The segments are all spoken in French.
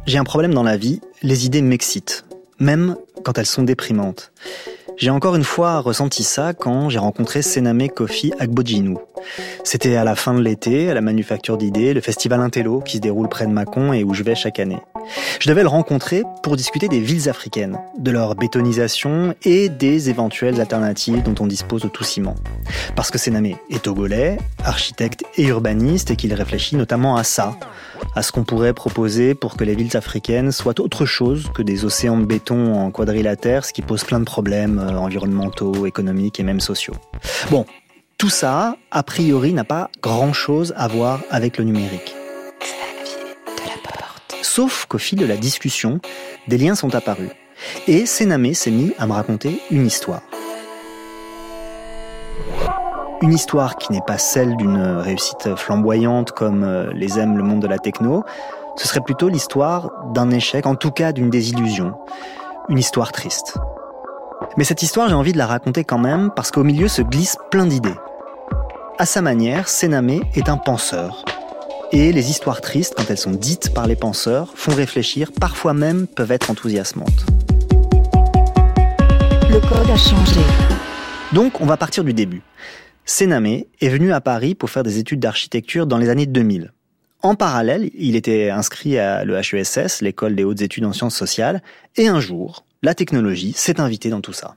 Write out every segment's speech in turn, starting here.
J'ai un problème dans la vie, les idées m'excitent, même quand elles sont déprimantes. J'ai encore une fois ressenti ça quand j'ai rencontré Sename Kofi Agbojinou. C'était à la fin de l'été, à la Manufacture d'idées, le festival Intello qui se déroule près de Mâcon et où je vais chaque année. Je devais le rencontrer pour discuter des villes africaines, de leur bétonisation et des éventuelles alternatives dont on dispose au tout ciment. Parce que Sename est togolais, architecte et urbaniste et qu'il réfléchit notamment à ça, à ce qu'on pourrait proposer pour que les villes africaines soient autre chose que des océans de béton en quadrilatère, ce qui pose plein de problèmes environnementaux, économiques et même sociaux. Bon, tout ça, a priori, n'a pas grand-chose à voir avec le numérique. Sauf qu'au fil de la discussion, des liens sont apparus. Et Sename s'est mis à me raconter une histoire. Une histoire qui n'est pas celle d'une réussite flamboyante comme les aime le monde de la techno. Ce serait plutôt l'histoire d'un échec, en tout cas d'une désillusion. Une histoire triste. Mais cette histoire, j'ai envie de la raconter quand même parce qu'au milieu se glissent plein d'idées. À sa manière, Sename est un penseur. Et les histoires tristes, quand elles sont dites par les penseurs, font réfléchir, parfois même peuvent être enthousiasmantes. Le code a changé. Donc, on va partir du début. Sename est venu à Paris pour faire des études d'architecture dans les années 2000. En parallèle, il était inscrit à l'EHESS, l'école des hautes études en sciences sociales, et un jour, la technologie s'est invitée dans tout ça.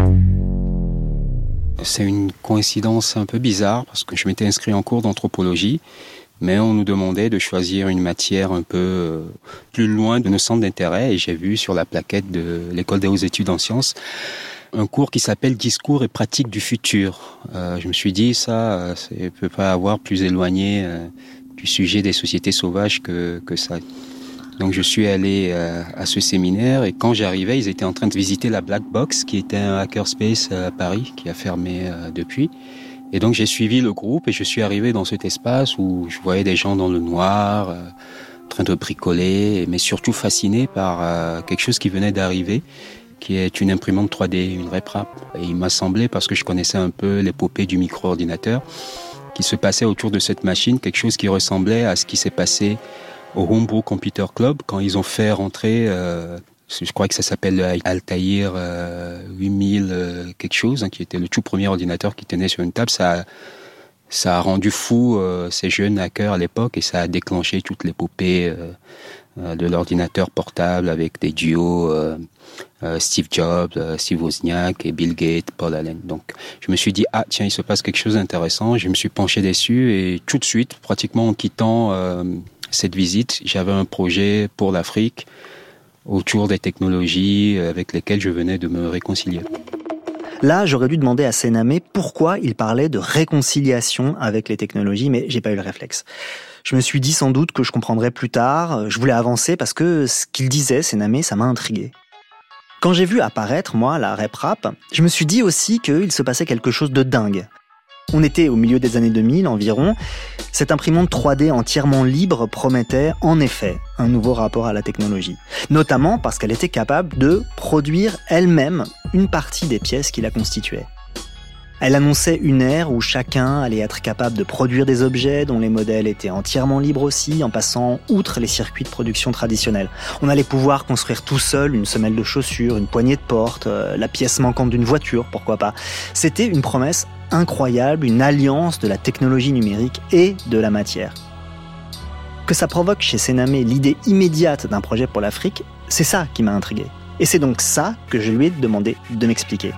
C'est une coïncidence un peu bizarre parce que je m'étais inscrit en cours d'anthropologie, mais on nous demandait de choisir une matière un peu plus loin de nos centres d'intérêt et j'ai vu sur la plaquette de l'école des hautes études en sciences un cours qui s'appelle Discours et pratique du futur. Je me suis dit ça ne peut pas avoir plus éloigné du sujet des sociétés sauvages que ça. Donc je suis allé à ce séminaire et quand j'arrivais, ils étaient en train de visiter la Black Box qui était un hackerspace à Paris qui a fermé depuis. Et donc j'ai suivi le groupe et je suis arrivé dans cet espace où je voyais des gens dans le noir, en train de bricoler, mais surtout fasciné par quelque chose qui venait d'arriver, qui est une imprimante 3D, une RepRap. Et il m'a semblé, parce que je connaissais un peu l'épopée du micro-ordinateur, qu'il se passait autour de cette machine quelque chose qui ressemblait à ce qui s'est passé au Homebrew Computer Club quand ils ont fait rentrer... je crois que ça s'appelle le Altair 8000 quelque chose, qui était le tout premier ordinateur qui tenait sur une table. Ça a rendu fou ces jeunes hackers à l'époque et ça a déclenché toute l'épopée de l'ordinateur portable avec des duos Steve Jobs, Steve Wozniak et Bill Gates, Paul Allen. Donc je me suis dit, tiens, il se passe quelque chose d'intéressant. Je me suis penché dessus et tout de suite, pratiquement en quittant cette visite, j'avais un projet pour l'Afrique autour des technologies avec lesquelles je venais de me réconcilier. Là, j'aurais dû demander à Sename pourquoi il parlait de réconciliation avec les technologies, mais j'ai pas eu le réflexe. Je me suis dit sans doute que je comprendrais plus tard, je voulais avancer parce que ce qu'il disait, Sename, ça m'a intrigué. Quand j'ai vu apparaître, moi, la RepRap, je me suis dit aussi qu'il se passait quelque chose de dingue. On était au milieu des années 2000 environ. Cette imprimante 3D entièrement libre promettait en effet un nouveau rapport à la technologie. Notamment parce qu'elle était capable de produire elle-même une partie des pièces qui la constituaient. Elle annonçait une ère où chacun allait être capable de produire des objets dont les modèles étaient entièrement libres aussi, en passant outre les circuits de production traditionnels. On allait pouvoir construire tout seul une semelle de chaussure, une poignée de porte, la pièce manquante d'une voiture, pourquoi pas. C'était une promesse incroyable, une alliance de la technologie numérique et de la matière. Que ça provoque chez Sename l'idée immédiate d'un projet pour l'Afrique, c'est ça qui m'a intrigué. Et c'est donc ça que je lui ai demandé de m'expliquer.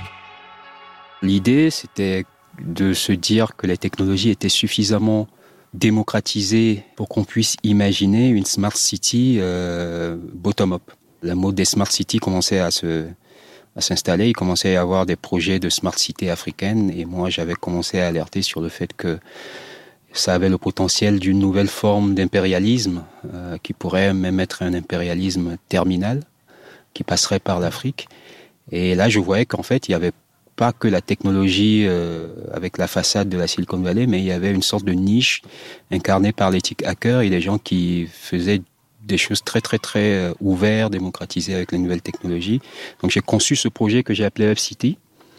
L'idée, c'était de se dire que les technologies étaient suffisamment démocratisées pour qu'on puisse imaginer une smart city bottom-up. Le mot des smart cities commençait à s'installer, il commençait à y avoir des projets de smart city africaines et moi j'avais commencé à alerter sur le fait que ça avait le potentiel d'une nouvelle forme d'impérialisme qui pourrait même être un impérialisme terminal qui passerait par l'Afrique. Et là je voyais qu'en fait il y avait pas que la technologie avec la façade de la Silicon Valley, mais il y avait une sorte de niche incarnée par l'éthique hacker et des gens qui faisaient des choses très très très ouvertes, démocratisées avec les nouvelles technologies. Donc j'ai conçu ce projet que j'ai appelé F-City.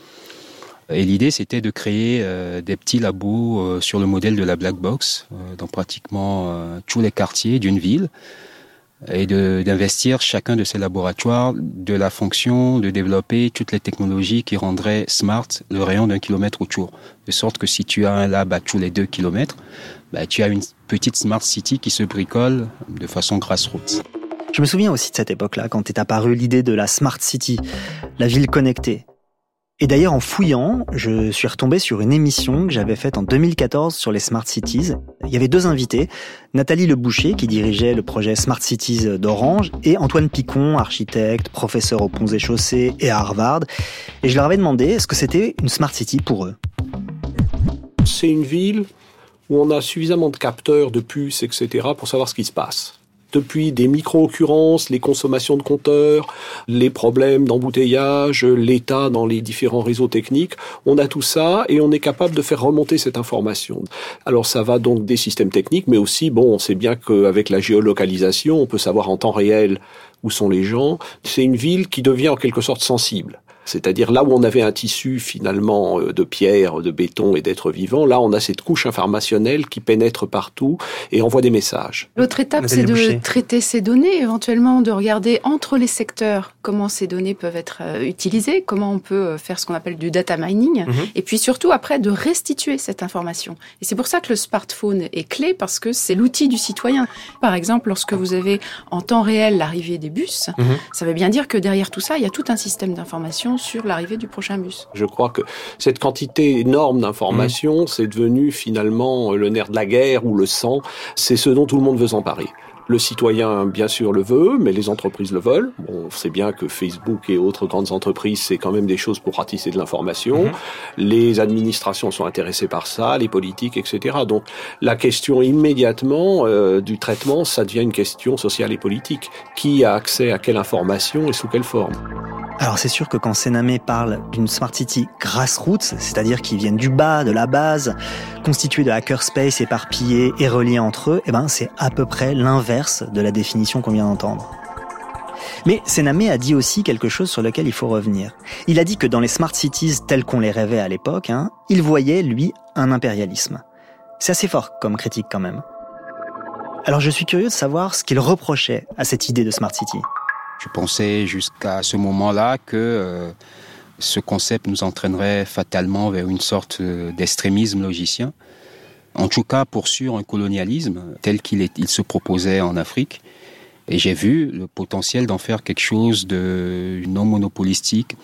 Et l'idée c'était de créer des petits labos sur le modèle de la Black Box dans pratiquement tous les quartiers d'une ville. et d'investir chacun de ces laboratoires de la fonction de développer toutes les technologies qui rendraient smart le rayon d'1 kilomètre autour. De sorte que si tu as un lab à tous les 2 kilomètres, tu as une petite smart city qui se bricole de façon grassroots. Je me souviens aussi de cette époque-là, quand est apparue l'idée de la smart city, la ville connectée. Et d'ailleurs, en fouillant, je suis retombé sur une émission que j'avais faite en 2014 sur les Smart Cities. Il y avait 2 invités, Nathalie Leboucher, qui dirigeait le projet Smart Cities d'Orange, et Antoine Picon, architecte, professeur aux Ponts et Chaussées et à Harvard. Et je leur avais demandé est-ce que c'était une Smart City pour eux. C'est une ville où on a suffisamment de capteurs, de puces, etc. pour savoir ce qui se passe. Depuis des micro-occurrences, les consommations de compteurs, les problèmes d'embouteillage, l'état dans les différents réseaux techniques, on a tout ça et on est capable de faire remonter cette information. Alors ça va donc des systèmes techniques, mais aussi, on sait bien qu'avec la géolocalisation, on peut savoir en temps réel où sont les gens. C'est une ville qui devient en quelque sorte sensible. C'est-à-dire là où on avait un tissu finalement de pierre, de béton et d'êtres vivants, là on a cette couche informationnelle qui pénètre partout et envoie des messages. L'autre étape, c'est de traiter ces données, éventuellement de regarder entre les secteurs comment ces données peuvent être utilisées, comment on peut faire ce qu'on appelle du data mining, et puis surtout après de restituer cette information. Et c'est pour ça que le smartphone est clé, parce que c'est l'outil du citoyen. Par exemple, lorsque vous avez en temps réel l'arrivée des bus, ça veut bien dire que derrière tout ça, il y a tout un système d'information sur l'arrivée du prochain bus. Je crois que cette quantité énorme d'informations, c'est devenu finalement le nerf de la guerre ou le sang. C'est ce dont tout le monde veut s'emparer. Le citoyen, bien sûr, le veut, mais les entreprises le veulent. On sait bien que Facebook et autres grandes entreprises, c'est quand même des choses pour ratisser de l'information. Les administrations sont intéressées par ça, les politiques, etc. Donc, la question immédiatement du traitement, ça devient une question sociale et politique. Qui a accès à quelle information et sous quelle forme ? Alors c'est sûr que quand Senamé parle d'une Smart City grassroots, c'est-à-dire qui viennent du bas, de la base, constituée de hackerspace éparpillés et reliés entre eux, c'est à peu près l'inverse de la définition qu'on vient d'entendre. Mais Senamé a dit aussi quelque chose sur lequel il faut revenir. Il a dit que dans les Smart Cities telles qu'on les rêvait à l'époque, il voyait, lui, un impérialisme. C'est assez fort comme critique quand même. Alors je suis curieux de savoir ce qu'il reprochait à cette idée de Smart City. Je pensais jusqu'à ce moment-là que ce concept nous entraînerait fatalement vers une sorte d'extrémisme logicien. En tout cas, poursuivre un colonialisme tel qu'il se proposait en Afrique. Et j'ai vu le potentiel d'en faire quelque chose de non monopolistique.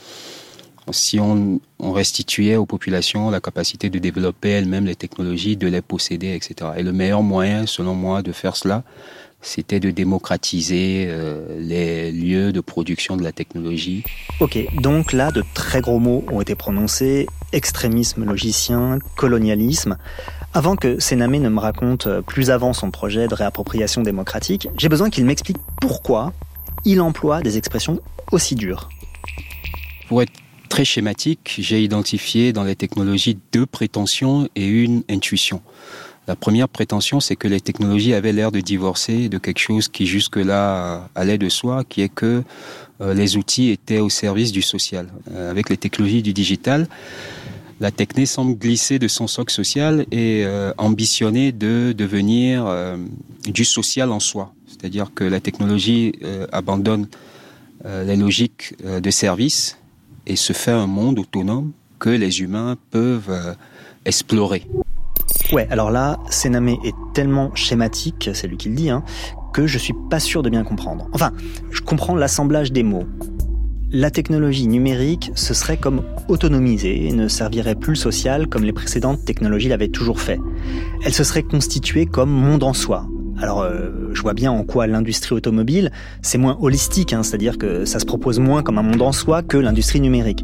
Si on restituait aux populations la capacité de développer elles-mêmes les technologies, de les posséder, etc. Et le meilleur moyen, selon moi, de faire cela, c'était de démocratiser les lieux de production de la technologie. Ok, donc là, de très gros mots ont été prononcés, extrémisme logicien, colonialisme. Avant que Senamé ne me raconte plus avant son projet de réappropriation démocratique, j'ai besoin qu'il m'explique pourquoi il emploie des expressions aussi dures. Pour être très schématique, j'ai identifié dans les technologies 2 prétentions et une intuition. La première prétention, c'est que les technologies avaient l'air de divorcer de quelque chose qui jusque-là allait de soi, qui est que les outils étaient au service du social. Avec les technologies du digital, la techné semble glisser de son socle social et ambitionner de devenir du social en soi. C'est-à-dire que la technologie abandonne les logiques de service et se fait un monde autonome que les humains peuvent explorer. Ouais, alors là, Senamé est tellement schématique, c'est lui qui le dit, que je suis pas sûr de bien comprendre. Enfin, je comprends l'assemblage des mots. La technologie numérique, ce serait comme autonomisée et ne servirait plus le social comme les précédentes technologies l'avaient toujours fait. Elle se serait constituée comme monde en soi. Alors, je vois bien en quoi l'industrie automobile, c'est moins holistique, c'est-à-dire que ça se propose moins comme un monde en soi que l'industrie numérique.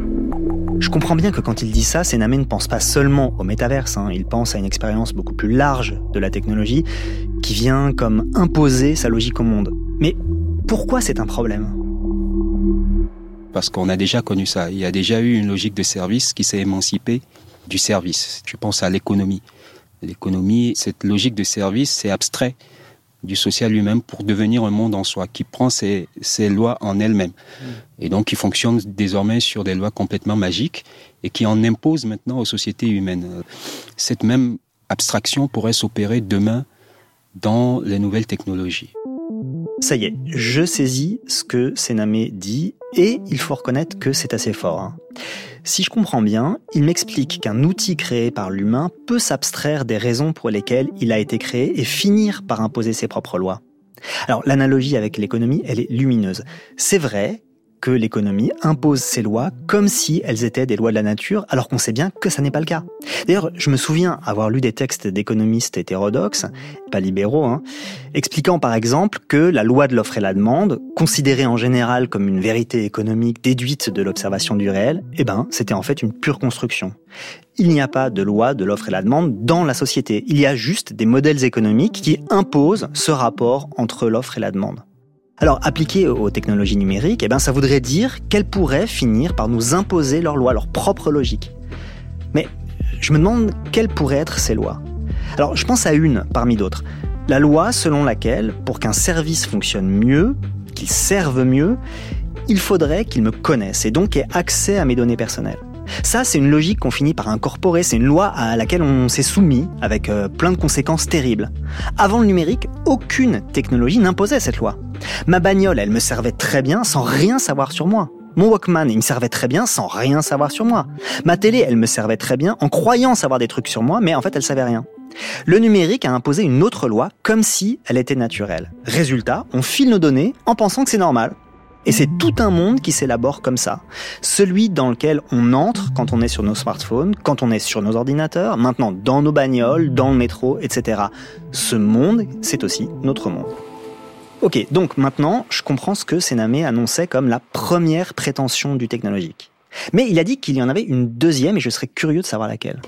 Je comprends bien que quand il dit ça, Senamé ne pense pas seulement au métaverse, il pense à une expérience beaucoup plus large de la technologie qui vient comme imposer sa logique au monde. Mais pourquoi c'est un problème ? Parce qu'on a déjà connu ça. Il y a déjà eu une logique de service qui s'est émancipée du service. Je pense à l'économie. L'économie, cette logique de service, c'est abstrait du social lui-même pour devenir un monde en soi, qui prend ses lois en elle-même. Et donc qui fonctionne désormais sur des lois complètement magiques et qui en impose maintenant aux sociétés humaines. Cette même abstraction pourrait s'opérer demain dans les nouvelles technologies. Ça y est, je saisis ce que Sename dit et il faut reconnaître que c'est assez fort. Si je comprends bien, il m'explique qu'un outil créé par l'humain peut s'abstraire des raisons pour lesquelles il a été créé et finir par imposer ses propres lois. Alors l'analogie avec l'économie, elle est lumineuse. C'est vrai que l'économie impose ses lois comme si elles étaient des lois de la nature, alors qu'on sait bien que ça n'est pas le cas. D'ailleurs, je me souviens avoir lu des textes d'économistes hétérodoxes, pas libéraux, expliquant par exemple que la loi de l'offre et la demande, considérée en général comme une vérité économique déduite de l'observation du réel, c'était en fait une pure construction. Il n'y a pas de loi de l'offre et la demande dans la société. Il y a juste des modèles économiques qui imposent ce rapport entre l'offre et la demande. Alors, appliqué aux technologies numériques, ça voudrait dire qu'elles pourraient finir par nous imposer leurs lois, leur propre logique. Mais je me demande quelles pourraient être ces lois. Alors, je pense à une parmi d'autres. La loi selon laquelle, pour qu'un service fonctionne mieux, qu'il serve mieux, il faudrait qu'il me connaisse et donc ait accès à mes données personnelles. Ça, c'est une logique qu'on finit par incorporer, c'est une loi à laquelle on s'est soumis avec plein de conséquences terribles. Avant le numérique, aucune technologie n'imposait cette loi. Ma bagnole, elle me servait très bien sans rien savoir sur moi. Mon Walkman, il me servait très bien sans rien savoir sur moi. Ma télé, elle me servait très bien en croyant savoir des trucs sur moi, mais en fait, elle savait rien. Le numérique a imposé une autre loi comme si elle était naturelle. Résultat, on file nos données en pensant que c'est normal. Et c'est tout un monde qui s'élabore comme ça. Celui dans lequel on entre quand on est sur nos smartphones, quand on est sur nos ordinateurs, maintenant dans nos bagnoles, dans le métro, etc. Ce monde, c'est aussi notre monde. Ok, donc maintenant, je comprends ce que Sename annonçait comme la première prétention du technologique. Mais il a dit qu'il y en avait une deuxième et je serais curieux de savoir laquelle.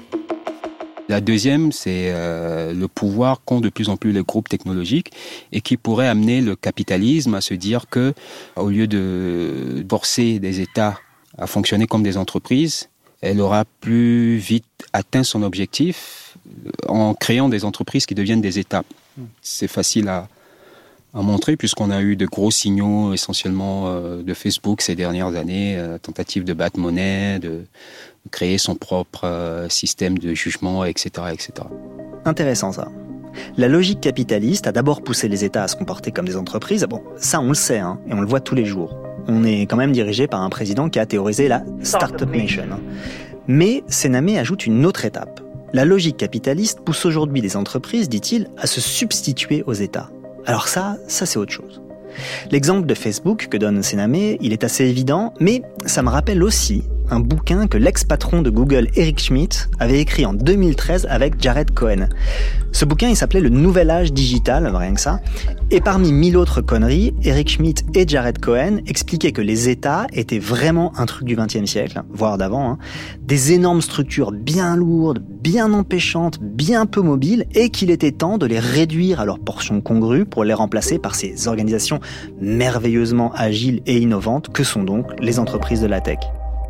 La deuxième, c'est le pouvoir qu'ont de plus en plus les groupes technologiques et qui pourrait amener le capitalisme à se dire que, au lieu de forcer des États à fonctionner comme des entreprises, elle aura plus vite atteint son objectif en créant des entreprises qui deviennent des États. C'est facile à montrer puisqu'on a eu de gros signaux essentiellement de Facebook ces dernières années, tentative de battre monnaie, de créer son propre système de jugement, etc., etc. Intéressant ça. La logique capitaliste a d'abord poussé les États à se comporter comme des entreprises. Bon, ça on le sait, et on le voit tous les jours. On est quand même dirigé par un président qui a théorisé la Startup Nation. Mais Sename ajoute une autre étape. La logique capitaliste pousse aujourd'hui les entreprises, dit-il, à se substituer aux États. Alors ça c'est autre chose. L'exemple de Facebook que donne Sename, il est assez évident, mais ça me rappelle aussi un bouquin que l'ex-patron de Google, Eric Schmidt, avait écrit en 2013 avec Jared Cohen. Ce bouquin, il s'appelait Le Nouvel Âge Digital, rien que ça. Et parmi 1000 autres conneries, Eric Schmidt et Jared Cohen expliquaient que les États étaient vraiment un truc du XXe siècle, voire d'avant, des énormes structures bien lourdes, bien empêchantes, bien peu mobiles, et qu'il était temps de les réduire à leur portion congrue pour les remplacer par ces organisations merveilleusement agiles et innovantes que sont donc les entreprises de la tech.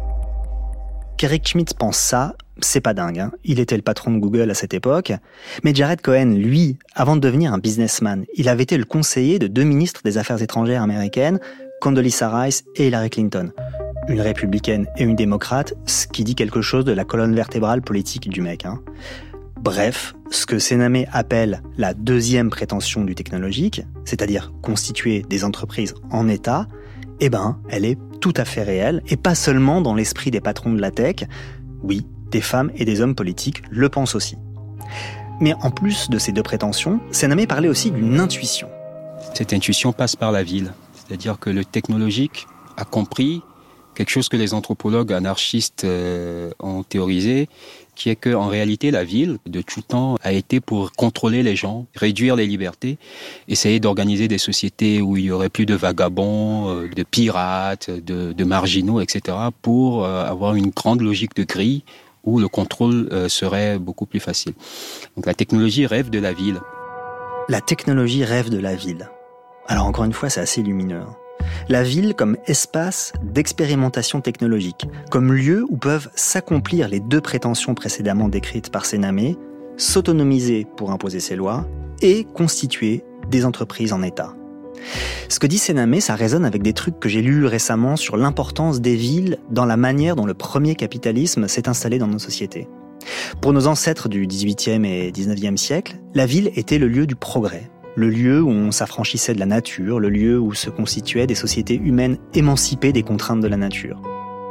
Qu'Eric Schmidt pense ça, c'est pas dingue. Il était le patron de Google à cette époque. Mais Jared Cohen, lui, avant de devenir un businessman, il avait été le conseiller de 2 ministres des Affaires étrangères américaines, Condoleezza Rice et Hillary Clinton. Une républicaine et une démocrate, ce qui dit quelque chose de la colonne vertébrale politique du mec. Bref, ce que Sename appelle la deuxième prétention du technologique, c'est-à-dire constituer des entreprises en État, elle est tout à fait réelle, et pas seulement dans l'esprit des patrons de la tech. Oui, des femmes et des hommes politiques le pensent aussi. Mais en plus de ces 2 prétentions, Sename parlait aussi d'une intuition. Cette intuition passe par la ville. C'est-à-dire que le technologique a compris quelque chose que les anthropologues anarchistes ont théorisé, qui est qu'en réalité, la ville, de tout temps, a été pour contrôler les gens, réduire les libertés, essayer d'organiser des sociétés où il y aurait plus de vagabonds, de pirates, de marginaux, etc., pour avoir une grande logique de grille où le contrôle serait beaucoup plus facile. Donc la technologie rêve de la ville. La technologie rêve de la ville. Alors encore une fois, c'est assez lumineux. La ville comme espace d'expérimentation technologique, comme lieu où peuvent s'accomplir les 2 prétentions précédemment décrites par Sename, s'autonomiser pour imposer ses lois et constituer des entreprises en État. Ce que dit Sename, ça résonne avec des trucs que j'ai lus récemment sur l'importance des villes dans la manière dont le premier capitalisme s'est installé dans nos sociétés. Pour nos ancêtres du XVIIIe et XIXe siècle, la ville était le lieu du progrès. le lieu où on s'affranchissait de la nature, le lieu où se constituaient des sociétés humaines émancipées des contraintes de la nature.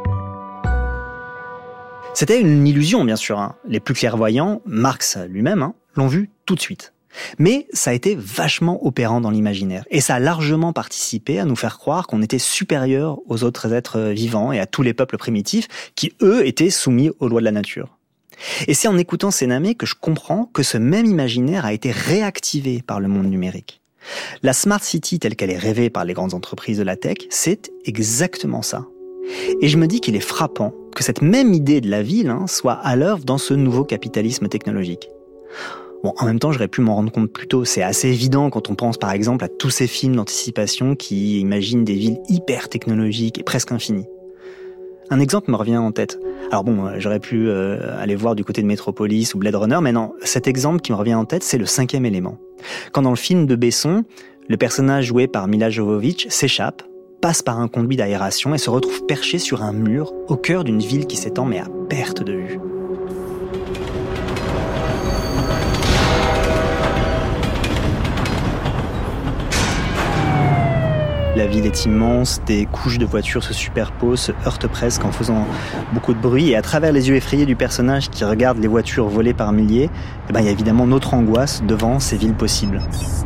C'était une illusion, bien sûr. Les plus clairvoyants, Marx lui-même, l'ont vu tout de suite. Mais ça a été vachement opérant dans l'imaginaire. Et ça a largement participé à nous faire croire qu'on était supérieur aux autres êtres vivants et à tous les peuples primitifs qui, eux, étaient soumis aux lois de la nature. Et c'est en écoutant Sename que je comprends que ce même imaginaire a été réactivé par le monde numérique. La Smart City telle qu'elle est rêvée par les grandes entreprises de la tech, c'est exactement ça. Et je me dis qu'il est frappant que cette même idée de la ville soit à l'œuvre dans ce nouveau capitalisme technologique. Bon, en même temps, j'aurais pu m'en rendre compte plus tôt. C'est assez évident quand on pense par exemple à tous ces films d'anticipation qui imaginent des villes hyper technologiques et presque infinies. Un exemple me revient en tête. Alors bon, j'aurais pu aller voir du côté de Metropolis ou Blade Runner, mais non, cet exemple qui me revient en tête, c'est le 5e élément. Quand dans le film de Besson, le personnage joué par Mila Jovovich s'échappe, passe par un conduit d'aération et se retrouve perché sur un mur au cœur d'une ville qui s'étend mais à perte de vue. La ville est immense, des couches de voitures se superposent, se heurtent presque en faisant beaucoup de bruit. Et à travers les yeux effrayés du personnage qui regarde les voitures volées par milliers, il y a évidemment notre angoisse devant ces villes possibles.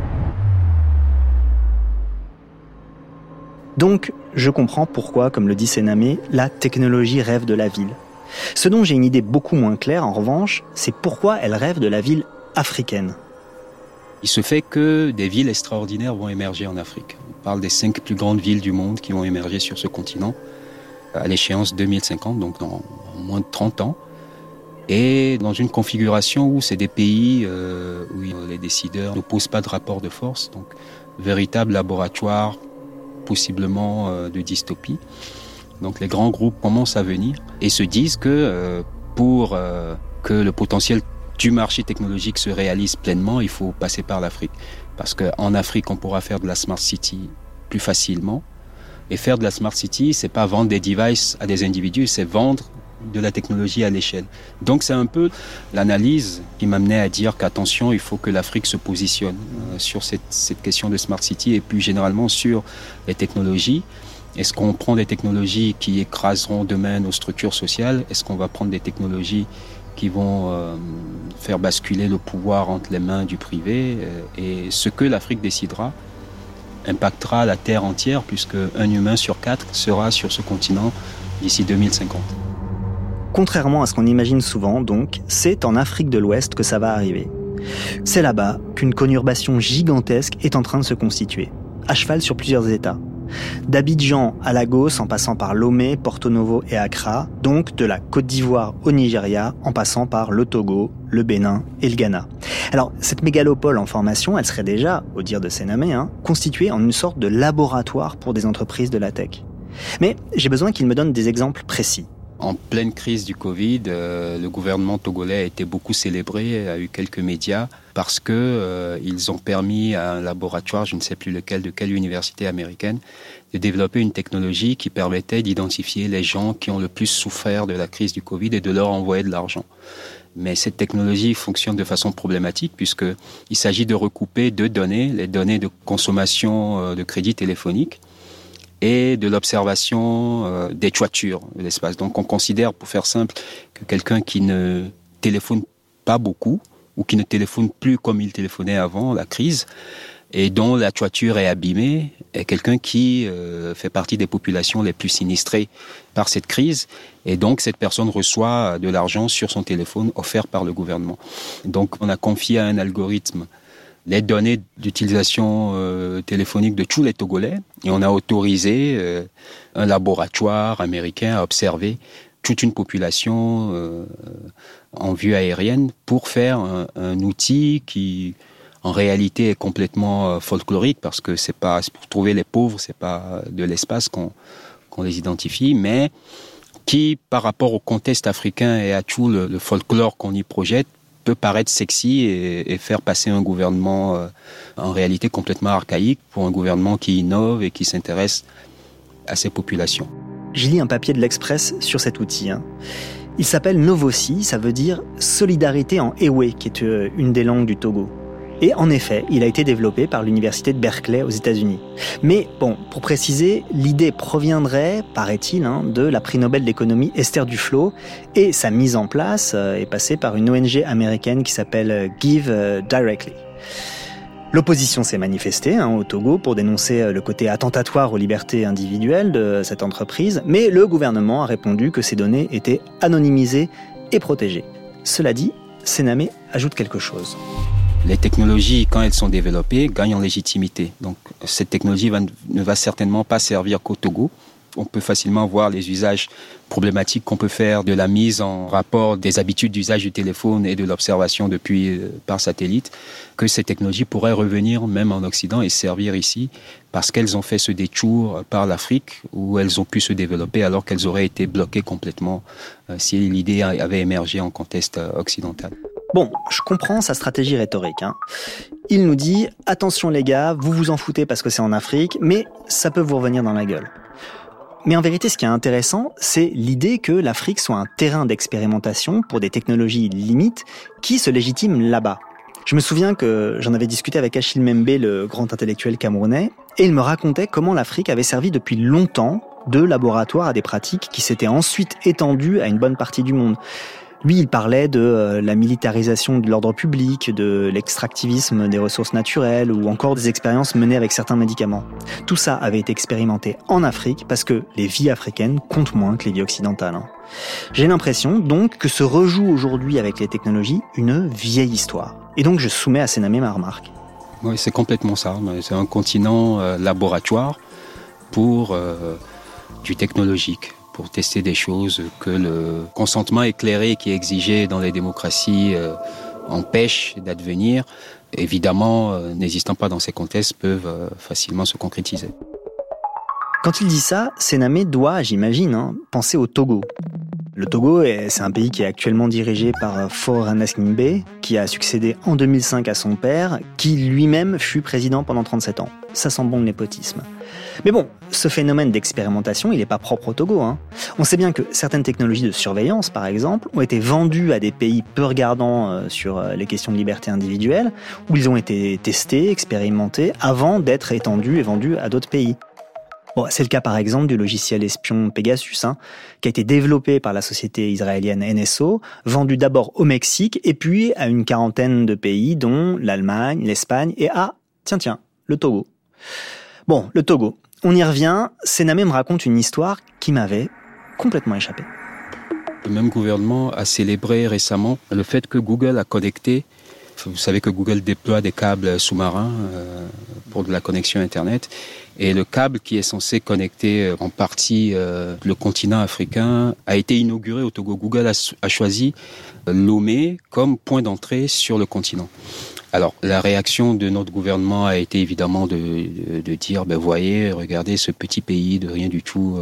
Donc, je comprends pourquoi, comme le dit Sename, la technologie rêve de la ville. Ce dont j'ai une idée beaucoup moins claire, en revanche, c'est pourquoi elle rêve de la ville africaine. Il se fait que des villes extraordinaires vont émerger en Afrique. On parle des 5 plus grandes villes du monde qui vont émerger sur ce continent à l'échéance 2050, donc dans moins de 30 ans. Et dans une configuration où c'est des pays où les décideurs ne posent pas de rapport de force, donc véritable laboratoire possiblement de dystopie. Donc les grands groupes commencent à venir et se disent que pour que le potentiel du marché technologique se réalise pleinement, il faut passer par l'Afrique. Parce qu'en Afrique, on pourra faire de la Smart City plus facilement. Et faire de la Smart City, c'est pas vendre des devices à des individus, c'est vendre de la technologie à l'échelle. Donc c'est un peu l'analyse qui m'amenait à dire qu'attention, il faut que l'Afrique se positionne sur cette question de Smart City et plus généralement sur les technologies. Est-ce qu'on prend des technologies qui écraseront demain nos structures sociales? Est-ce qu'on va prendre des technologies qui vont faire basculer le pouvoir entre les mains du privé? Et ce que l'Afrique décidera impactera la Terre entière, puisque un humain sur 4 sera sur ce continent d'ici 2050. Contrairement à ce qu'on imagine souvent, donc, c'est en Afrique de l'Ouest que ça va arriver. C'est là-bas qu'une conurbation gigantesque est en train de se constituer, à cheval sur plusieurs États. D'Abidjan à Lagos en passant par Lomé, Porto Novo et Accra, donc de la Côte d'Ivoire au Nigeria en passant par le Togo, le Bénin et le Ghana. Alors cette mégalopole en formation, elle serait déjà, au dire de Sename, constituée en une sorte de laboratoire pour des entreprises de la tech. Mais j'ai besoin qu'il me donne des exemples précis. En pleine crise du Covid, le gouvernement togolais a été beaucoup célébré, a eu quelques médias, parce que ils ont permis à un laboratoire, je ne sais plus lequel, de quelle université américaine, de développer une technologie qui permettait d'identifier les gens qui ont le plus souffert de la crise du Covid et de leur envoyer de l'argent. Mais cette technologie fonctionne de façon problématique puisqu'il s'agit de recouper deux données, les données de consommation de crédit téléphonique et de l'observation des toitures de l'espace. Donc on considère, pour faire simple, que quelqu'un qui ne téléphone pas beaucoup ou qui ne téléphone plus comme il téléphonait avant la crise et dont la toiture est abîmée est quelqu'un qui fait partie des populations les plus sinistrées par cette crise. Et donc cette personne reçoit de l'argent sur son téléphone offert par le gouvernement. Donc on a confié à un algorithme les données d'utilisation téléphonique de tous les Togolais et on a autorisé un laboratoire américain à observer toute une population en vue aérienne pour faire un outil qui en réalité est complètement folklorique parce que c'est pour trouver les pauvres, c'est pas de l'espace qu'on les identifie, mais qui par rapport au contexte africain et à tout le folklore qu'on y projette peut paraître sexy et faire passer un gouvernement en réalité complètement archaïque pour un gouvernement qui innove et qui s'intéresse à ces populations. J'ai lu un papier de l'Express sur cet outil. Il s'appelle Novosi, ça veut dire solidarité en Ewe, qui est une des langues du Togo. Et en effet, il a été développé par l'université de Berkeley aux États-Unis. Mais bon, pour préciser, l'idée proviendrait, paraît-il, de la prix Nobel d'économie Esther Duflo, et sa mise en place est passée par une ONG américaine qui s'appelle Give Directly. L'opposition s'est manifestée au Togo pour dénoncer le côté attentatoire aux libertés individuelles de cette entreprise, mais le gouvernement a répondu que ces données étaient anonymisées et protégées. Cela dit, Sename ajoute quelque chose. Les technologies, quand elles sont développées, gagnent en légitimité. Donc, cette technologie ne va certainement pas servir qu'au Togo. On peut facilement voir les usages problématiques qu'on peut faire de la mise en rapport des habitudes d'usage du téléphone et de l'observation par satellite, que ces technologies pourraient revenir même en Occident et servir ici parce qu'elles ont fait ce détour par l'Afrique où elles ont pu se développer alors qu'elles auraient été bloquées complètement si l'idée avait émergé en contexte occidental. Bon, je comprends sa stratégie rhétorique. Il nous dit « Attention les gars, vous vous en foutez parce que c'est en Afrique, mais ça peut vous revenir dans la gueule. » Mais en vérité, ce qui est intéressant, c'est l'idée que l'Afrique soit un terrain d'expérimentation pour des technologies limites qui se légitiment là-bas. Je me souviens que j'en avais discuté avec Achille Membe, le grand intellectuel camerounais, et il me racontait comment l'Afrique avait servi depuis longtemps de laboratoire à des pratiques qui s'étaient ensuite étendues à une bonne partie du monde. Lui, il parlait de la militarisation de l'ordre public, de l'extractivisme des ressources naturelles ou encore des expériences menées avec certains médicaments. Tout ça avait été expérimenté en Afrique parce que les vies africaines comptent moins que les vies occidentales. J'ai l'impression donc que se rejoue aujourd'hui avec les technologies une vieille histoire. Et donc je soumets à Sename ma remarque. Oui, c'est complètement ça. C'est un continent laboratoire pour du technologique, pour tester des choses que le consentement éclairé qui est exigé dans les démocraties empêche d'advenir. Évidemment, n'existant pas dans ces contextes, peuvent facilement se concrétiser. Quand il dit ça, Sename doit, j'imagine, penser au Togo. Le Togo, c'est un pays qui est actuellement dirigé par Faure Gnassingbé, qui a succédé en 2005 à son père, qui lui-même fut président pendant 37 ans. Ça sent bon le népotisme. Mais bon, ce phénomène d'expérimentation, il n'est pas propre au Togo. On sait bien que certaines technologies de surveillance, par exemple, ont été vendues à des pays peu regardants sur les questions de liberté individuelle, où ils ont été testés, expérimentés, avant d'être étendus et vendus à d'autres pays. Bon, c'est le cas par exemple du logiciel espion Pegasus, qui a été développé par la société israélienne NSO, vendu d'abord au Mexique et puis à une quarantaine de pays, dont l'Allemagne, l'Espagne et tiens, le Togo. Bon, le Togo, on y revient, Sename me raconte une histoire qui m'avait complètement échappé. Le même gouvernement a célébré récemment le fait que Google a connecté. Vous savez que Google déploie des câbles sous-marins pour de la connexion Internet. Et le câble qui est censé connecter en partie le continent africain a été inauguré au Togo. Google a choisi Lomé comme point d'entrée sur le continent. Alors, la réaction de notre gouvernement a été évidemment de dire, voyez, regardez ce petit pays de rien du tout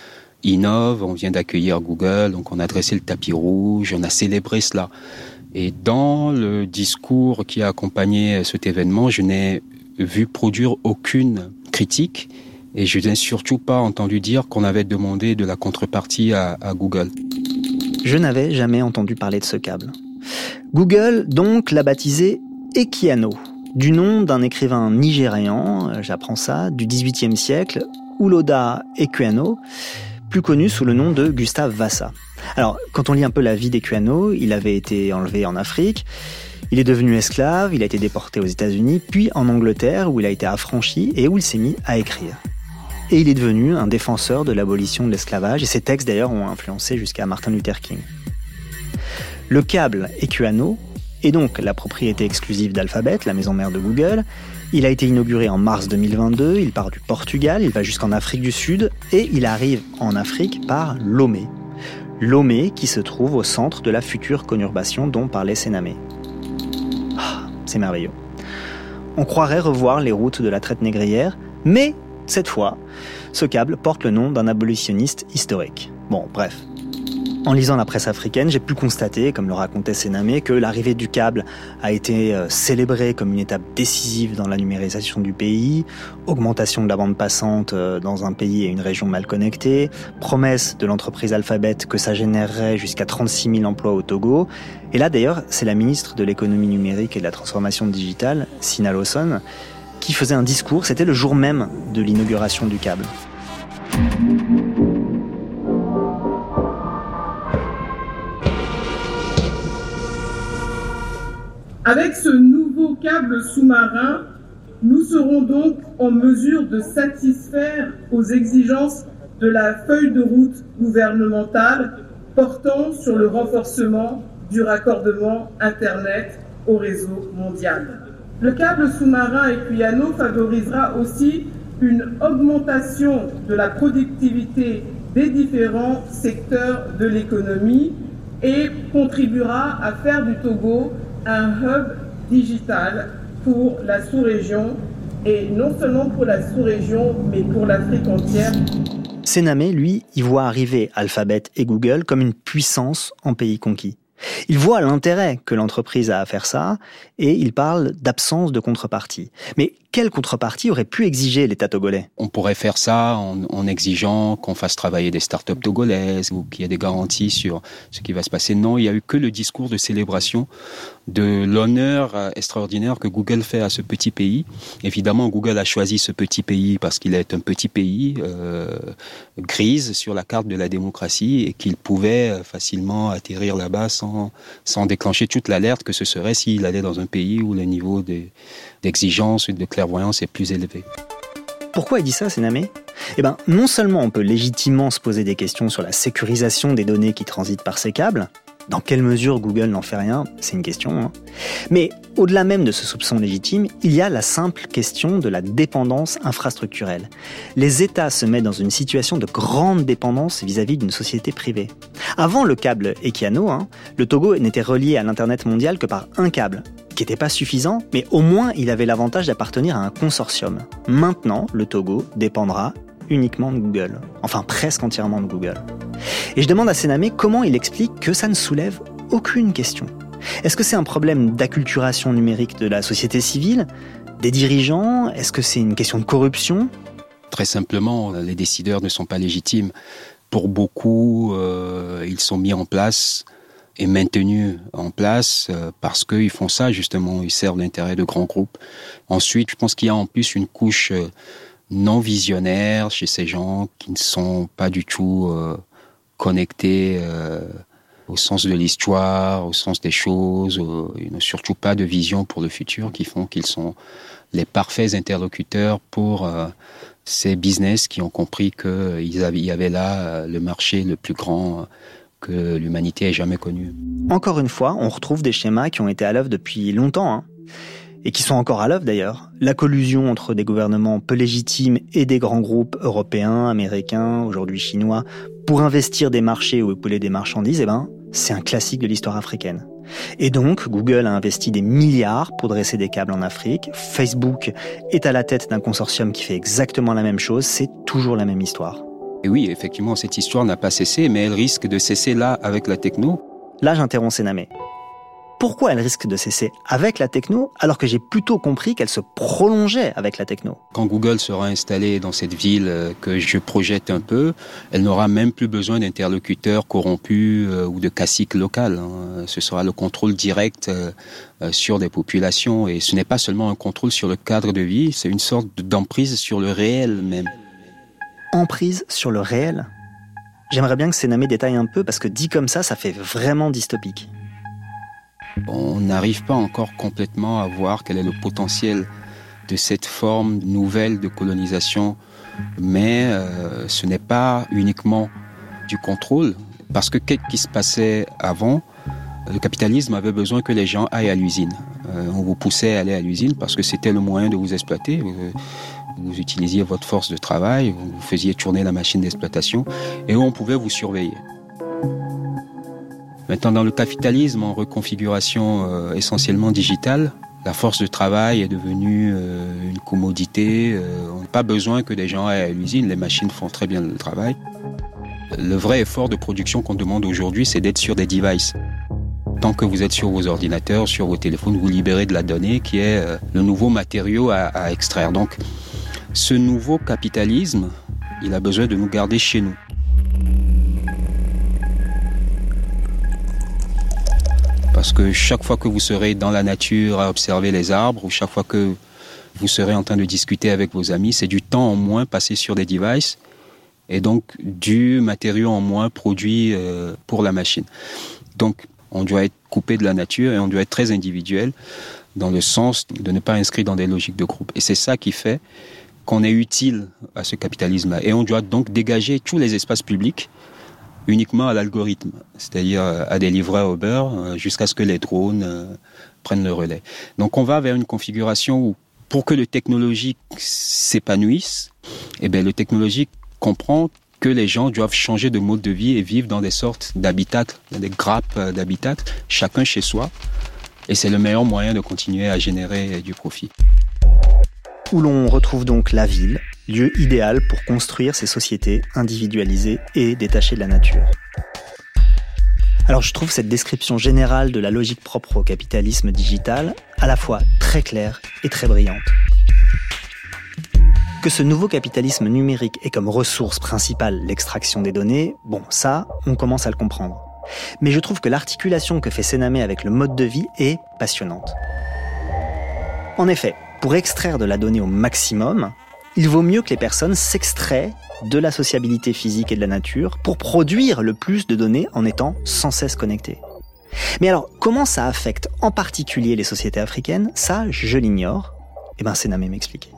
innove, on vient d'accueillir Google, donc on a dressé le tapis rouge, on a célébré cela. Et dans le discours qui a accompagné cet événement, je n'ai vu produire aucune critique et je n'ai surtout pas entendu dire qu'on avait demandé de la contrepartie à Google. Je n'avais jamais entendu parler de ce câble. Google, donc, l'a baptisé Equiano, du nom d'un écrivain nigérian, j'apprends ça, du XVIIIe siècle, Uloda Equiano, plus connu sous le nom de Gustave Vassa. Alors, quand on lit un peu la vie d'Equiano, il avait été enlevé en Afrique, il est devenu esclave, il a été déporté aux États-Unis, puis en Angleterre, où il a été affranchi et où il s'est mis à écrire. Et il est devenu un défenseur de l'abolition de l'esclavage, et ses textes d'ailleurs ont influencé jusqu'à Martin Luther King. Le câble Equiano est donc la propriété exclusive d'Alphabet, la maison mère de Google. Il a été inauguré en mars 2022, il part du Portugal, il va jusqu'en Afrique du Sud, et il arrive en Afrique par Lomé. Lomé qui se trouve au centre de la future conurbation dont parlait Sename. C'est merveilleux. On croirait revoir les routes de la traite négrière, mais cette fois, ce câble porte le nom d'un abolitionniste historique. Bon, bref. En lisant la presse africaine, j'ai pu constater, comme le racontait Sename, que l'arrivée du câble a été célébrée comme une étape décisive dans la numérisation du pays, augmentation de la bande passante dans un pays et une région mal connectée, promesse de l'entreprise Alphabet que ça générerait jusqu'à 36 000 emplois au Togo. Et là d'ailleurs, c'est la ministre de l'économie numérique et de la transformation digitale, Sina Lawson, qui faisait un discours, c'était le jour même de l'inauguration du câble. Avec ce nouveau câble sous-marin, nous serons donc en mesure de satisfaire aux exigences de la feuille de route gouvernementale portant sur le renforcement du raccordement Internet au réseau mondial. Le câble sous-marin Equiano favorisera aussi une augmentation de la productivité des différents secteurs de l'économie et contribuera à faire du Togo un hub digital pour la sous-région, et non seulement pour la sous-région, mais pour l'Afrique entière. Sename, lui, y voit arriver Alphabet et Google comme une puissance en pays conquis. Il voit l'intérêt que l'entreprise a à faire ça, et il parle d'absence de contrepartie. Mais quelle contrepartie aurait pu exiger l'État togolais ? On pourrait faire ça en exigeant qu'on fasse travailler des startups togolaises ou qu'il y ait des garanties sur ce qui va se passer. Non, il n'y a eu que le discours de célébration de l'honneur extraordinaire que Google fait à ce petit pays. Évidemment, Google a choisi ce petit pays parce qu'il est un petit pays grise sur la carte de la démocratie et qu'il pouvait facilement atterrir là-bas sans déclencher toute l'alerte que ce serait s'il allait dans un pays où le niveau d'exigence et de clairvoyance est plus élevé. Pourquoi il dit ça, Sename ? Non seulement on peut légitimement se poser des questions sur la sécurisation des données qui transitent par ces câbles, dans quelle mesure Google n'en fait rien, c'est une question, mais au-delà même de ce soupçon légitime, il y a la simple question de la dépendance infrastructurelle. Les États se mettent dans une situation de grande dépendance vis-à-vis d'une société privée. Avant le câble Equiano, le Togo n'était relié à l'Internet mondial que par un câble, qui n'était pas suffisant, mais au moins il avait l'avantage d'appartenir à un consortium. Maintenant, le Togo dépendra uniquement de Google, enfin presque entièrement de Google. Et je demande à Sename comment il explique que ça ne soulève aucune question. Est-ce que c'est un problème d'acculturation numérique de la société civile, des dirigeants ? Est-ce que c'est une question de corruption ? Très simplement, les décideurs ne sont pas légitimes. Pour beaucoup, ils sont mis en place et maintenus en place parce qu'ils font ça justement, ils servent l'intérêt de grands groupes. Ensuite, je pense qu'il y a en plus une couche non visionnaire chez ces gens qui ne sont pas du tout connectés au sens de l'histoire, au sens des choses, ils n'ont surtout pas de vision pour le futur, qui font qu'ils sont les parfaits interlocuteurs pour ces business qui ont compris qu'il y avait là le marché le plus grand que l'humanité ait jamais connu. Encore une fois, on retrouve des schémas qui ont été à l'œuvre depuis longtemps, et qui sont encore à l'œuvre d'ailleurs. La collusion entre des gouvernements peu légitimes et des grands groupes européens, américains, aujourd'hui chinois, pour investir des marchés ou épauler des marchandises, c'est un classique de l'histoire africaine. Et donc, Google a investi des milliards pour dresser des câbles en Afrique. Facebook est à la tête d'un consortium qui fait exactement la même chose. C'est toujours la même histoire. Et oui, effectivement, cette histoire n'a pas cessé, mais elle risque de cesser là avec la techno. Là, j'interromps Sename. Pourquoi elle risque de cesser avec la techno, alors que j'ai plutôt compris qu'elle se prolongeait avec la techno ? Quand Google sera installé dans cette ville que je projette un peu, elle n'aura même plus besoin d'interlocuteurs corrompus ou de caciques locaux. Ce sera le contrôle direct sur des populations. Et ce n'est pas seulement un contrôle sur le cadre de vie, c'est une sorte d'emprise sur le réel même. Emprise sur le réel ? J'aimerais bien que Sename détaille un peu, parce que dit comme ça fait vraiment dystopique. On n'arrive pas encore complètement à voir quel est le potentiel de cette forme nouvelle de colonisation, mais ce n'est pas uniquement du contrôle, parce que qu'est-ce qui se passait avant ? Le capitalisme avait besoin que les gens aillent à l'usine. On vous poussait à aller à l'usine parce que c'était le moyen de vous exploiter. Vous utilisiez votre force de travail, vous faisiez tourner la machine d'exploitation et on pouvait vous surveiller. Maintenant, dans le capitalisme en reconfiguration essentiellement digitale, la force de travail est devenue une commodité. On n'a pas besoin que des gens aillent à l'usine, les machines font très bien le travail. Le vrai effort de production qu'on demande aujourd'hui, c'est d'être sur des devices. Tant que vous êtes sur vos ordinateurs, sur vos téléphones, vous libérez de la donnée qui est le nouveau matériau à extraire. Donc, ce nouveau capitalisme, il a besoin de nous garder chez nous. Parce que chaque fois que vous serez dans la nature à observer les arbres, ou chaque fois que vous serez en train de discuter avec vos amis, c'est du temps en moins passé sur des devices et donc du matériau en moins produit pour la machine. Donc, on doit être coupé de la nature et on doit être très individuel dans le sens de ne pas inscrire dans des logiques de groupe. Et c'est ça qui fait qu'on est utile à ce capitalisme-là. Et on doit donc dégager tous les espaces publics uniquement à l'algorithme, c'est-à-dire à des livreurs Uber, jusqu'à ce que les drones prennent le relais. Donc on va vers une configuration où, pour que le technologique s'épanouisse, le technologique comprend que les gens doivent changer de mode de vie et vivre dans des sortes d'habitats, des grappes d'habitats, chacun chez soi. Et c'est le meilleur moyen de continuer à générer du profit. Où l'on retrouve donc la ville, lieu idéal pour construire ces sociétés individualisées et détachées de la nature. Alors je trouve cette description générale de la logique propre au capitalisme digital à la fois très claire et très brillante. Que ce nouveau capitalisme numérique ait comme ressource principale l'extraction des données, bon, ça, on commence à le comprendre. Mais je trouve que l'articulation que fait Sename avec le mode de vie est passionnante. En effet, pour extraire de la donnée au maximum, il vaut mieux que les personnes s'extraient de la sociabilité physique et de la nature pour produire le plus de données en étant sans cesse connectés. Mais alors, comment ça affecte en particulier les sociétés africaines ? Ça, je l'ignore. Sename m'explique.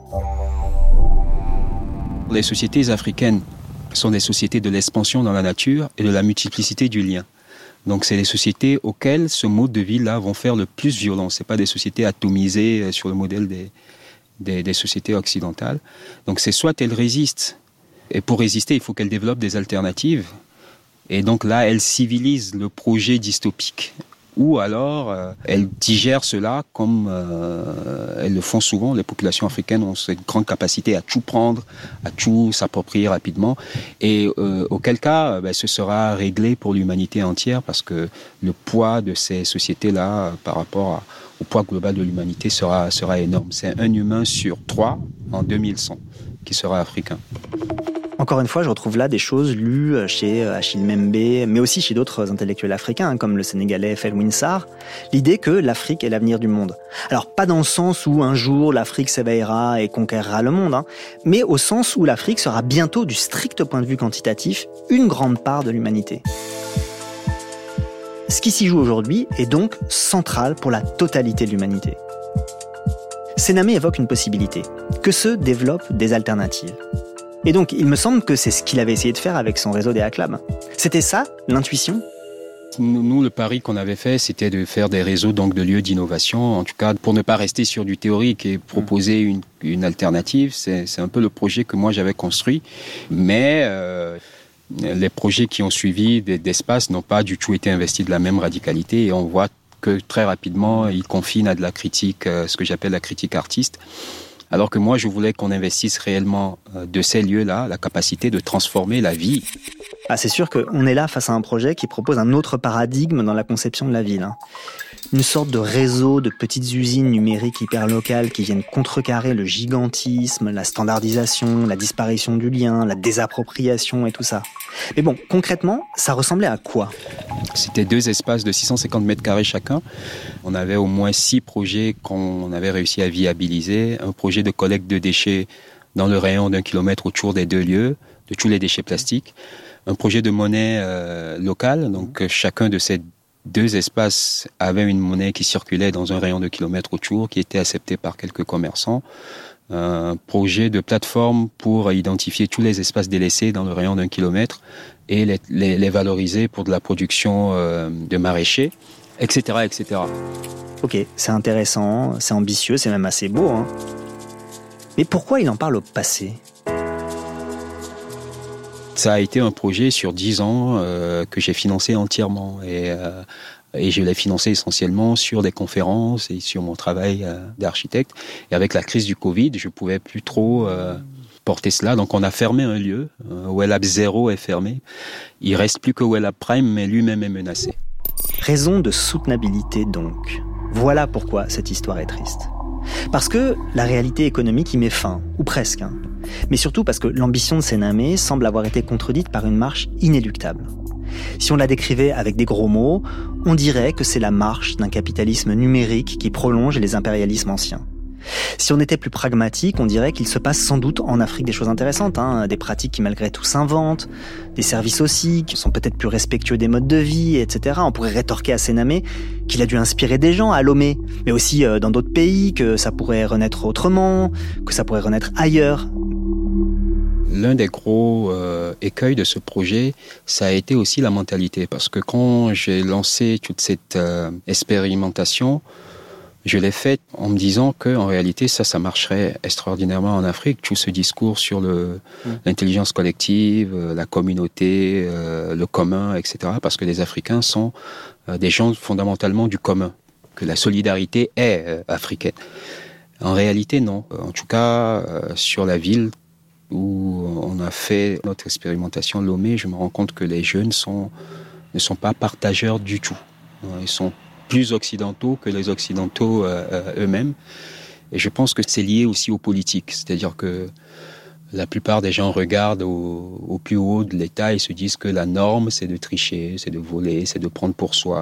Les sociétés africaines sont des sociétés de l'expansion dans la nature et de la multiplicité du lien. Donc c'est les sociétés auxquelles ce mode de vie-là vont faire le plus violence. Ce n'est pas des sociétés atomisées sur le modèle des sociétés occidentales. Donc c'est soit elles résistent, et pour résister, il faut qu'elles développent des alternatives. Et donc là, elles civilisent le projet dystopique. Ou alors, elles digèrent cela comme elles le font souvent. Les populations africaines ont cette grande capacité à tout prendre, à tout s'approprier rapidement. Et auquel cas, ce sera réglé pour l'humanité entière parce que le poids de ces sociétés-là par rapport au poids global de l'humanité sera énorme. C'est 1 humain sur 3 en 2100 qui sera africain. Encore une fois, je retrouve là des choses lues chez Achille Mbembe, mais aussi chez d'autres intellectuels africains, comme le Sénégalais Felwine Sarr, l'idée que l'Afrique est l'avenir du monde. Alors, pas dans le sens où un jour l'Afrique s'éveillera et conquérera le monde, mais au sens où l'Afrique sera bientôt, du strict point de vue quantitatif, une grande part de l'humanité. Ce qui s'y joue aujourd'hui est donc central pour la totalité de l'humanité. Sename évoque une possibilité, que se développent des alternatives. Et donc, il me semble que c'est ce qu'il avait essayé de faire avec son réseau des Hack Labs. C'était ça, l'intuition ? Nous, le pari qu'on avait fait, c'était de faire des réseaux donc de lieux d'innovation, en tout cas pour ne pas rester sur du théorique et proposer une alternative. C'est un peu le projet que moi j'avais construit, mais les projets qui ont suivi d'espace n'ont pas du tout été investis de la même radicalité et on voit que très rapidement, ils confinent à de la critique, ce que j'appelle la critique artiste. Alors que moi, je voulais qu'on investisse réellement de ces lieux-là, la capacité de transformer la vie. C'est sûr qu'on est là face à un projet qui propose un autre paradigme dans la conception de la ville. Une sorte de réseau de petites usines numériques hyper locales qui viennent contrecarrer le gigantisme, la standardisation, la disparition du lien, la désappropriation et tout ça. Mais bon, concrètement, ça ressemblait à quoi ? C'était 2 espaces de 650 mètres carrés chacun. On avait au moins 6 projets qu'on avait réussi à viabiliser. Un projet de collecte de déchets dans le rayon d'1 kilomètre autour des 2 lieux, de tous les déchets plastiques. Un projet de monnaie locale, donc chacun de ces 2 espaces avait une monnaie qui circulait dans un rayon de kilomètres autour, qui était acceptée par quelques commerçants. Un projet de plateforme pour identifier tous les espaces délaissés dans le rayon d'1 kilomètre et les valoriser pour de la production de maraîchers, etc., etc. Ok, c'est intéressant, c'est ambitieux, c'est même assez beau. Mais pourquoi il en parle au passé ? Ça a été un projet sur 10 ans que j'ai financé entièrement et je l'ai financé essentiellement sur des conférences et sur mon travail d'architecte. Et avec la crise du Covid, je pouvais plus trop porter cela. Donc on a fermé un lieu. Wellab 0 est fermé. Il reste plus que Wellab Prime, mais lui-même est menacé. Raison de soutenabilité donc. Voilà pourquoi cette histoire est triste. Parce que la réalité économique y met fin, ou presque. Mais surtout parce que l'ambition de Sename semble avoir été contredite par une marche inéluctable. Si on la décrivait avec des gros mots, on dirait que c'est la marche d'un capitalisme numérique qui prolonge les impérialismes anciens. Si on était plus pragmatique, on dirait qu'il se passe sans doute en Afrique des choses intéressantes, des pratiques qui malgré tout s'inventent, des services aussi qui sont peut-être plus respectueux des modes de vie, etc. On pourrait rétorquer à Sename qu'il a dû inspirer des gens à Lomé, mais aussi dans d'autres pays, que ça pourrait renaître autrement, que ça pourrait renaître ailleurs. L'un des gros écueils de ce projet, ça a été aussi la mentalité. Parce que quand j'ai lancé toute cette expérimentation, je l'ai faite en me disant qu'en réalité, ça marcherait extraordinairement en Afrique. Tout ce discours sur l'intelligence collective, la communauté, le commun, etc. Parce que les Africains sont des gens fondamentalement du commun. Que la solidarité est africaine. En réalité, non. En tout cas, sur la ville où on a fait notre expérimentation Lomé, je me rends compte que les jeunes ne sont pas partageurs du tout. Ils sont plus occidentaux que les occidentaux eux-mêmes. Et je pense que c'est lié aussi aux politiques. C'est-à-dire que la plupart des gens regardent au plus haut de l'État et se disent que la norme, c'est de tricher, c'est de voler, c'est de prendre pour soi.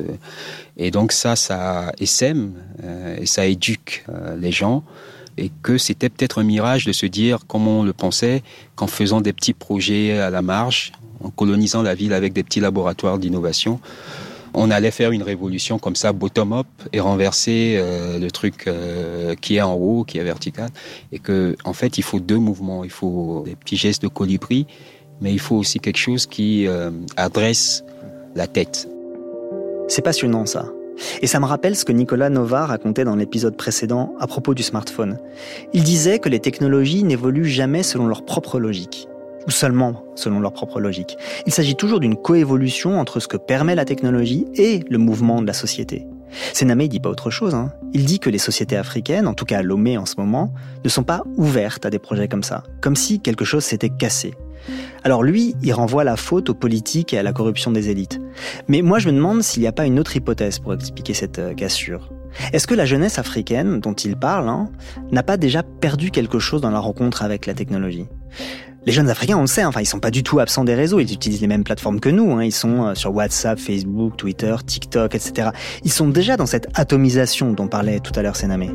Et donc ça essaime et ça éduque les gens. Et que c'était peut-être un mirage de se dire, comme on le pensait, qu'en faisant des petits projets à la marge, en colonisant la ville avec des petits laboratoires d'innovation, on allait faire une révolution comme ça, bottom-up, et renverser le truc qui est en haut, qui est vertical. Et que, en fait, il faut deux mouvements. Il faut des petits gestes de colibri, mais il faut aussi quelque chose qui adresse la tête. C'est passionnant, ça. Et ça me rappelle ce que Nicolas Nova racontait dans l'épisode précédent à propos du smartphone. Il disait que les technologies n'évoluent jamais selon leur propre logique. Ou seulement selon leur propre logique. Il s'agit toujours d'une coévolution entre ce que permet la technologie et le mouvement de la société. Sename, il dit pas autre chose. Il dit que les sociétés africaines, en tout cas à Lomé en ce moment, ne sont pas ouvertes à des projets comme ça. Comme si quelque chose s'était cassé. Alors lui, il renvoie la faute aux politiques et à la corruption des élites. Mais moi, je me demande s'il n'y a pas une autre hypothèse pour expliquer cette cassure. Est-ce que la jeunesse africaine, dont il parle, n'a pas déjà perdu quelque chose dans la rencontre avec la technologie ? Les jeunes Africains, on le sait, ils sont pas du tout absents des réseaux, ils utilisent les mêmes plateformes que nous, ils sont sur WhatsApp, Facebook, Twitter, TikTok, etc. Ils sont déjà dans cette atomisation dont parlait tout à l'heure Sename.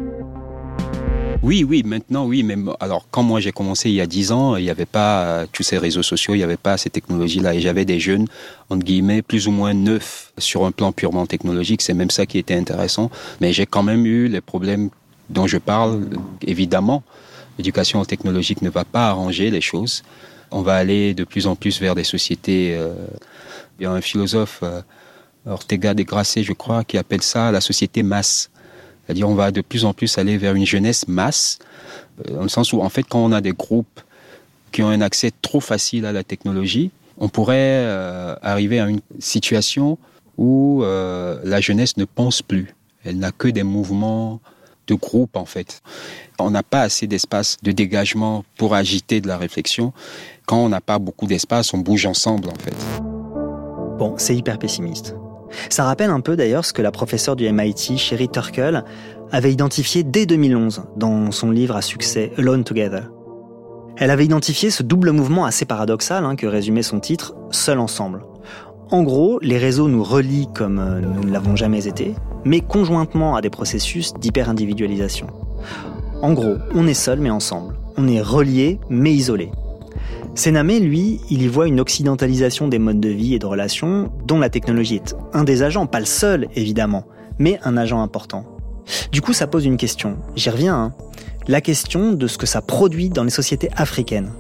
Oui, maintenant, oui. Mais alors, quand moi j'ai commencé il y a 10 ans, il n'y avait pas tous ces réseaux sociaux, il n'y avait pas ces technologies-là. Et j'avais des jeunes, entre guillemets, plus ou moins neufs sur un plan purement technologique. C'est même ça qui était intéressant. Mais j'ai quand même eu les problèmes dont je parle, évidemment. L'éducation technologique ne va pas arranger les choses. On va aller de plus en plus vers des sociétés... Il y a un philosophe, Ortega de Gasset, je crois, qui appelle ça la société masse. C'est-à-dire on va de plus en plus aller vers une jeunesse masse, dans le sens où, en fait, quand on a des groupes qui ont un accès trop facile à la technologie, on pourrait arriver à une situation où la jeunesse ne pense plus. Elle n'a que des mouvements de groupe, en fait. On n'a pas assez d'espace de dégagement pour agiter de la réflexion. Quand on n'a pas beaucoup d'espace, on bouge ensemble, en fait. Bon, c'est hyper pessimiste. Ça rappelle un peu d'ailleurs ce que la professeure du MIT, Sherry Turkle, avait identifié dès 2011 dans son livre à succès Alone Together. Elle avait identifié ce double mouvement assez paradoxal que résumait son titre « Seul ensemble ». En gros, les réseaux nous relient comme nous ne l'avons jamais été, mais conjointement à des processus d'hyper-individualisation. En gros, on est seul mais ensemble. On est reliés mais isolés. Sename, lui, il y voit une occidentalisation des modes de vie et de relations dont la technologie est un des agents, pas le seul évidemment, mais un agent important. Du coup, ça pose une question. J'y reviens, la question de ce que ça produit dans les sociétés africaines.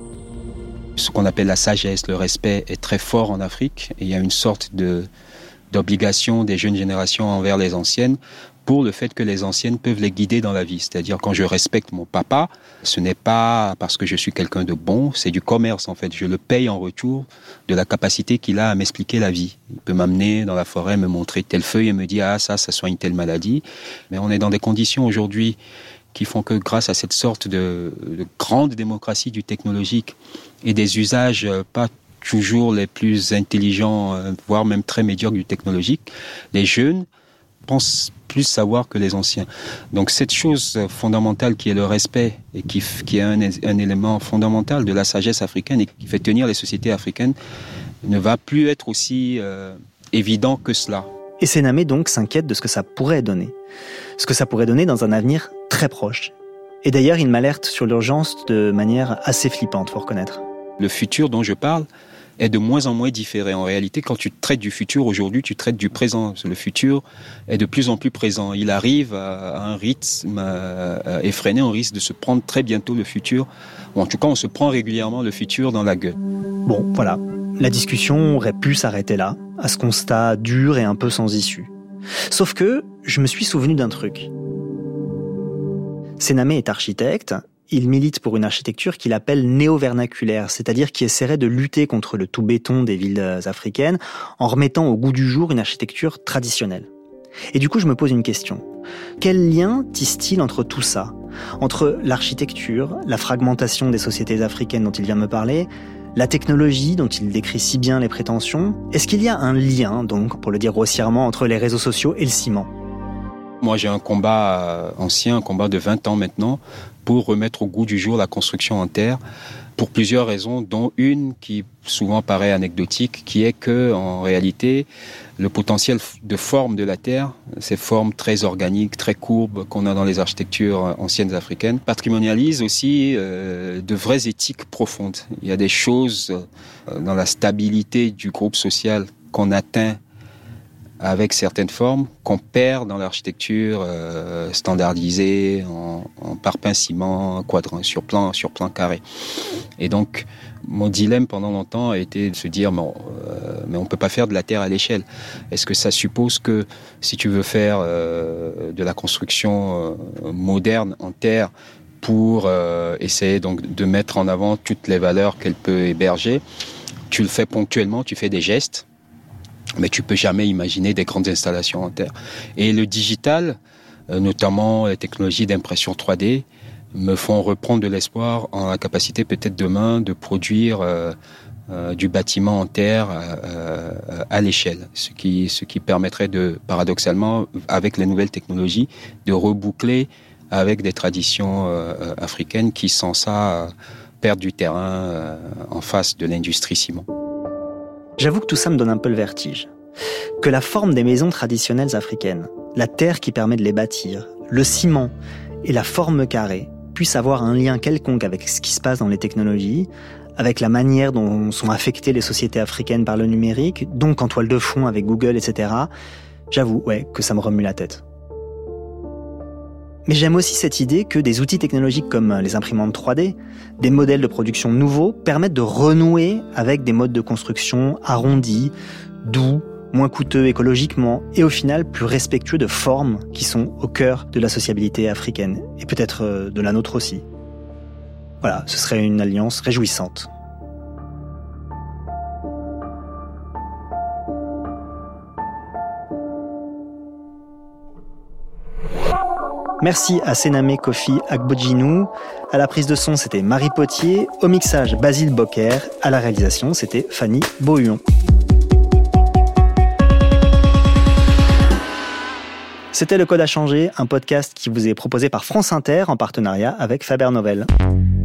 Ce qu'on appelle la sagesse, le respect est très fort en Afrique et il y a une sorte d'obligation des jeunes générations envers les anciennes pour le fait que les anciennes peuvent les guider dans la vie. C'est-à-dire, quand je respecte mon papa, ce n'est pas parce que je suis quelqu'un de bon, c'est du commerce en fait. Je le paye en retour de la capacité qu'il a à m'expliquer la vie. Il peut m'amener dans la forêt, me montrer telle feuille et me dire « Ah, ça soigne telle maladie ». Mais on est dans des conditions aujourd'hui qui font que grâce à cette sorte de grande démocratie du technologique et des usages pas toujours les plus intelligents, voire même très médiocres du technologique, les jeunes pensent plus savoir que les anciens. Donc cette chose fondamentale qui est le respect et qui est un élément fondamental de la sagesse africaine et qui fait tenir les sociétés africaines ne va plus être aussi évident que cela. Et Sename donc s'inquiète de ce que ça pourrait donner. Ce que ça pourrait donner dans un avenir très proche. Et d'ailleurs, il m'alerte sur l'urgence de manière assez flippante, faut reconnaître. Le futur dont je parle est de moins en moins différé. En réalité, quand tu traites du futur aujourd'hui, tu traites du présent. Le futur est de plus en plus présent. Il arrive à un rythme effréné. On risque de se prendre très bientôt le futur. Ou en tout cas, on se prend régulièrement le futur dans la gueule. Bon, voilà. La discussion aurait pu s'arrêter là, à ce constat dur et un peu sans issue. Sauf que je me suis souvenu d'un truc. Sename est architecte. Il milite pour une architecture qu'il appelle néo-vernaculaire, c'est-à-dire qui essaierait de lutter contre le tout béton des villes africaines en remettant au goût du jour une architecture traditionnelle. Et du coup, je me pose une question. Quel lien tisse-t-il entre tout ça ? Entre l'architecture, la fragmentation des sociétés africaines dont il vient de me parler, la technologie dont il décrit si bien les prétentions ? Est-ce qu'il y a un lien, donc, pour le dire grossièrement, entre les réseaux sociaux et le ciment ? Moi, j'ai un combat ancien, un combat de 20 ans maintenant, pour remettre au goût du jour la construction en terre, pour plusieurs raisons, dont une qui souvent paraît anecdotique, qui est que, en réalité, le potentiel de forme de la terre, ces formes très organiques, très courbes qu'on a dans les architectures anciennes africaines, patrimonialise aussi de vraies éthiques profondes. Il y a des choses dans la stabilité du groupe social qu'on atteint avec certaines formes qu'on perd dans l'architecture standardisée en parpaing ciment quadrin sur plan carré. Et donc mon dilemme pendant longtemps a été de se dire mais on peut pas faire de la terre à l'échelle. Est-ce que ça suppose que si tu veux faire de la construction moderne en terre pour essayer donc de mettre en avant toutes les valeurs qu'elle peut héberger, tu le fais ponctuellement, tu fais des gestes, mais tu peux jamais imaginer des grandes installations en terre. Et le digital, notamment les technologies d'impression 3D, me font reprendre de l'espoir en la capacité peut-être demain de produire du bâtiment en terre à l'échelle, ce qui permettrait de, paradoxalement, avec les nouvelles technologies, de reboucler avec des traditions africaines qui, sans ça, perdent du terrain en face de l'industrie ciment. J'avoue que tout ça me donne un peu le vertige. Que la forme des maisons traditionnelles africaines, la terre qui permet de les bâtir, le ciment et la forme carrée puissent avoir un lien quelconque avec ce qui se passe dans les technologies, avec la manière dont sont affectées les sociétés africaines par le numérique, donc en toile de fond avec Google, etc. J'avoue, que ça me remue la tête. Mais j'aime aussi cette idée que des outils technologiques comme les imprimantes 3D, des modèles de production nouveaux, permettent de renouer avec des modes de construction arrondis, doux, moins coûteux écologiquement et au final plus respectueux de formes qui sont au cœur de la sociabilité africaine et peut-être de la nôtre aussi. Voilà, ce serait une alliance réjouissante. Merci à Sename Kofi Agbojinou. À la prise de son, c'était Marie Potier. Au mixage, Basile Bocquer. À la réalisation, c'était Fanny Beauhuon. C'était Le Code a changé, un podcast qui vous est proposé par France Inter en partenariat avec Faber Novel.